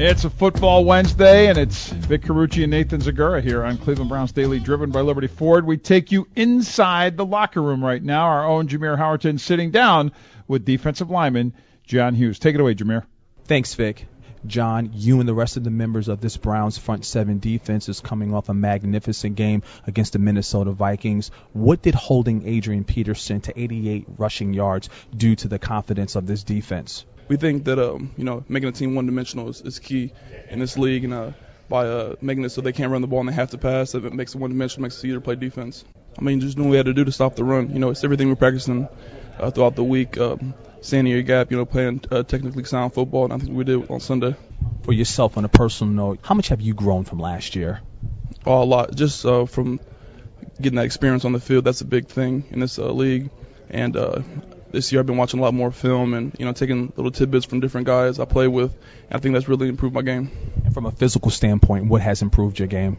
It's a football Wednesday, and it's Vic Carucci and Nathan Zagura here on Cleveland Browns Daily, driven by Liberty Ford. We take you inside the locker room right now. Our own Jameer Howerton sitting down with defensive lineman John Hughes. Take it away, Jameer. Thanks, Vic. John, you and the rest of the members of this Browns front seven defense is coming off a magnificent game against the Minnesota Vikings. What did holding Adrian Peterson to 88 rushing yards do to the confidence of this defense? We think that making a team one-dimensional is key in this league, and by making it so they can't run the ball and they have to pass, if it makes it one-dimensional, makes it easier to play defense. I mean, just doing what we had to do to stop the run. It's everything we're practicing throughout the week. Standing your gap, playing technically sound football, and I think we did on Sunday. For yourself, on a personal note, how much have you grown from last year? Oh, a lot. Just from getting that experience on the field, that's a big thing in this league. And this year I've been watching a lot more film and, taking little tidbits from different guys I play with. And I think that's really improved my game. And from a physical standpoint, what has improved your game?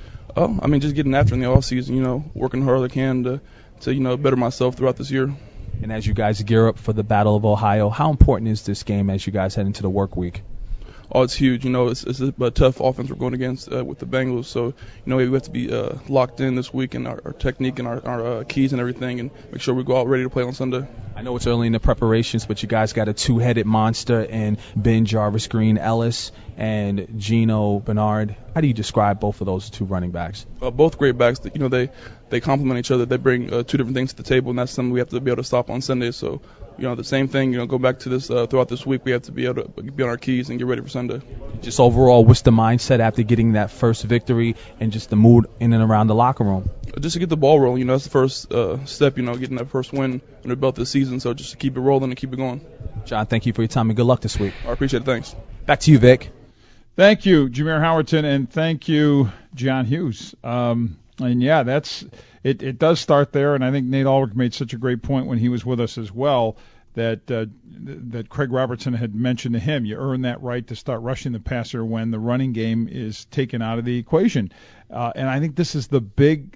Just getting after in the offseason, working hard as I can to better myself throughout this year. And as you guys gear up for the Battle of Ohio, how important is this game as you guys head into the work week? Oh, it's huge. It's a tough offense we're going against with the Bengals. So, we have to be locked in this week in our technique and our keys and everything, and make sure we go out ready to play on Sunday. I know it's early in the preparations, but you guys got a two-headed monster in Ben Jarvis Green Ellis and Gino Bernard. How do you describe both of those two running backs? Both great backs. They complement each other. They bring two different things to the table, and that's something we have to be able to stop on Sunday. So, the same thing, go back to this throughout this week. We have to be able to be on our keys and get ready for Sunday. Just overall, what's the mindset after getting that first victory and just the mood in and around the locker room? Just to get the ball rolling, that's the first step, getting that first win under belt this season. So just to keep it rolling and keep it going. John, thank you for your time and good luck this week. I appreciate it. Thanks. Back to you, Vic. Thank you, Jameer Howerton, and thank you, John Hughes. It does start there, and I think Nate Ulrich made such a great point when he was with us as well, that Craig Robertson had mentioned to him, you earn that right to start rushing the passer when the running game is taken out of the equation. And I think this is the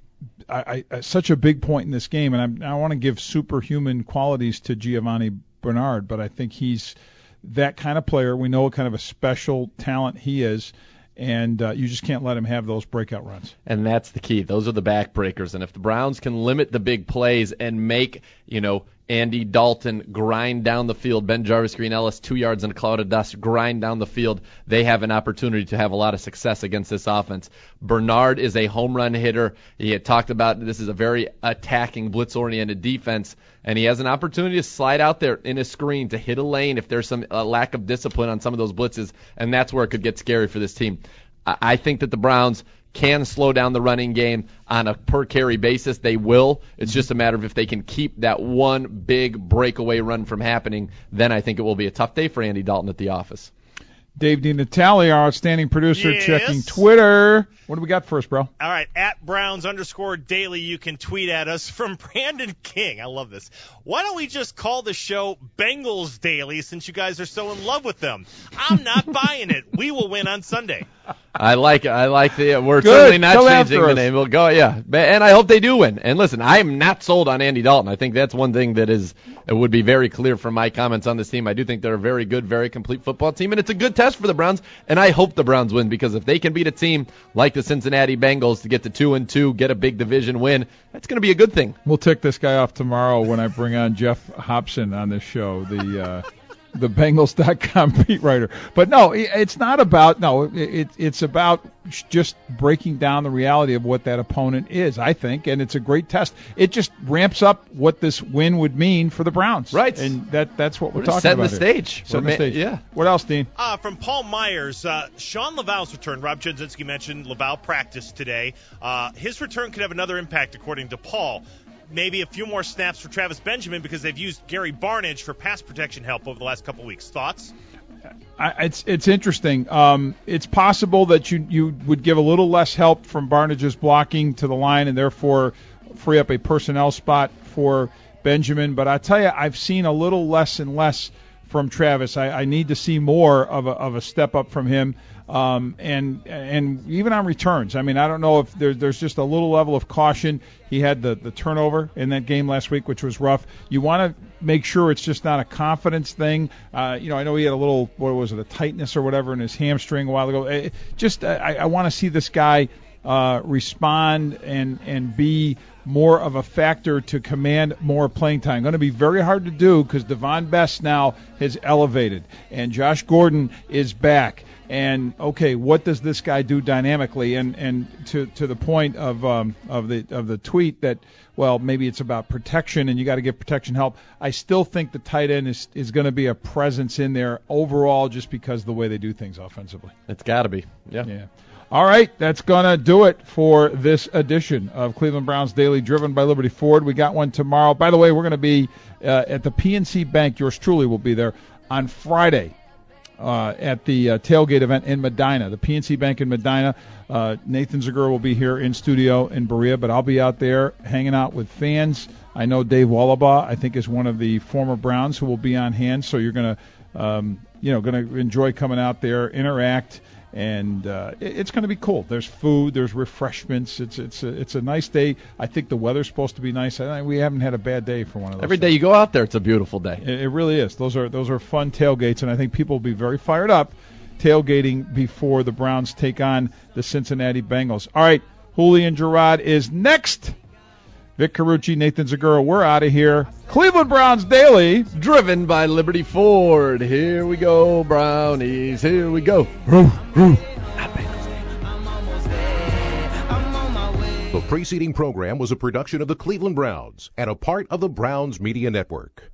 such a big point in this game, and I want to give superhuman qualities to Giovanni Bernard, but I think he's that kind of player. We know what kind of a special talent he is. And you just can't let him have those breakout runs. And that's the key. Those are the backbreakers. And if the Browns can limit the big plays and make, Andy Dalton grind down the field, Ben Jarvis Green Ellis 2 yards in a cloud of dust, grind down the field, they have an opportunity to have a lot of success against this offense. Bernard is a home run hitter. He had talked about this is a very attacking, blitz-oriented defense, and he has an opportunity to slide out there in a screen to hit a lane if there's some lack of discipline on some of those blitzes, and that's where it could get scary for this team. I think that the Browns can slow down the running game on a per-carry basis. They will. It's just a matter of if they can keep that one big breakaway run from happening, then I think it will be a tough day for Andy Dalton at the office. Dave DiNatale, our outstanding producer, yes. Checking Twitter. What do we got first, bro? All right, at Browns_Daily, you can tweet at us from Brandon King. I love this. Why don't we just call the show Bengals Daily since you guys are so in love with them? I'm not buying it. We will win on Sunday. I like it. We're Good. certainly not Go changing after the us. name. We'll go, yeah. And I hope they do win. And listen, I am not sold on Andy Dalton. I think that's one thing it would be very clear from my comments on this team. I do think they're a very good, very complete football team, and it's a good test for the Browns. And I hope the Browns win, because if they can beat a team like the Cincinnati Bengals to get to 2-2, get a big division win, that's going to be a good thing. We'll tick this guy off tomorrow when I bring on Jeff Hobson on this show, the Bengals.com beat writer. But no, it's not about it's about just breaking down the reality of what that opponent is, I think, and it's a great test. It just ramps up what this win would mean for the Browns. Right. And that's what we're just talking about. Setting the stage. Yeah. What else, Dean? From Paul Myers, Sean Laval's return. Rob Judzinski mentioned Laval practiced today. His return could have another impact, according to Paul. Maybe a few more snaps for Travis Benjamin because they've used Gary Barnidge for pass protection help over the last couple of weeks. Thoughts? It's interesting. It's possible that you would give a little less help from Barnage's blocking to the line and therefore free up a personnel spot for Benjamin. But I tell you, I've seen a little less and less from Travis. I need to see more of a step up from him. And even on returns, I mean, I don't know if there's just a little level of caution. He had the turnover in that game last week, which was rough. You want to make sure it's just not a confidence thing. I know he had a little, a tightness or whatever in his hamstring a while ago. I want to see this guy respond and be more of a factor to command more playing time. Going to be very hard to do because Devon Best now has elevated and Josh Gordon is back. And okay, what does this guy do dynamically? And to the point of the tweet that, well, maybe it's about protection and you got to get protection help. I still think the tight end is going to be a presence in there overall, just because of the way they do things offensively. It's got to be, yeah. All right, that's going to do it for this edition of Cleveland Browns Daily, driven by Liberty Ford. We got one tomorrow. By the way, we're going to be at the PNC Bank. Yours truly will be there on Friday at the tailgate event in Medina, the PNC Bank in Medina. Nathan Zegura will be here in studio in Berea, but I'll be out there hanging out with fans. I know Dave Wallabaugh, I think, is one of the former Browns who will be on hand, so you're going to enjoy coming out there, interact. And it's going to be cool. There's food, there's refreshments. It's a nice day. I think the weather's supposed to be nice. We haven't had a bad day for one of those. Every day you go out there, it's a beautiful day. It really is. Those are fun tailgates, and I think people will be very fired up tailgating before the Browns take on the Cincinnati Bengals. All right, Julian Gerard is next. Vic Carucci, Nathan Zegura, we're out of here. Cleveland Browns Daily, driven by Liberty Ford. Here we go, Brownies. Here we go. The preceding program was a production of the Cleveland Browns and a part of the Browns Media Network.